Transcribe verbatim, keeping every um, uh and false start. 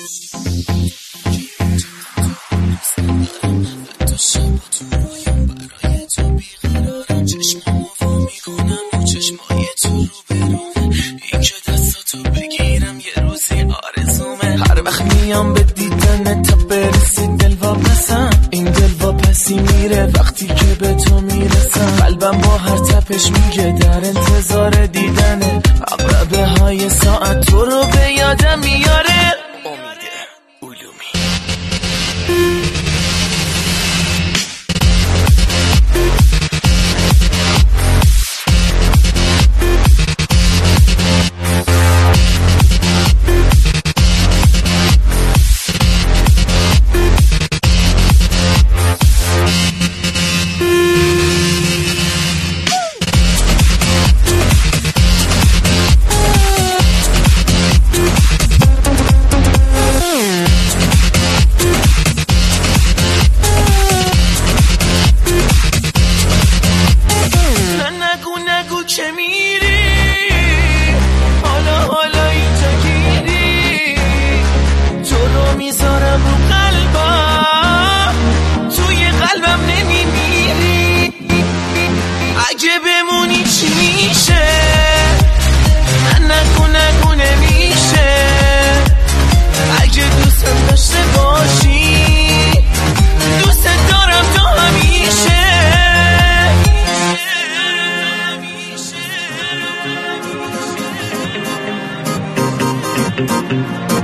تو شب تو رویم برای تو بیقرارم، چشمامو وا میکنم رو چشمای تو رو برون، این که دستاتو بگیرم یه روزی آرزومه. هر وقت میام به دیدن تا برسی دل واپسم، این دل واپسی میره وقتی که به تو میرسم. قلبم با هر تپش میگه در انتظار دیدنه، عقربه های ساعت تو رو به یادم میاره. امید علومی. که میری حالا حالا اینجا گیری، تو رو میذارم رو قلبم، توی قلبم نمیمیری. اگه بمونی چی میشه؟ نه نگو نگو نمیشه. اگه دوستم داشته باشی دوست دارم تو همیشه. Thank you.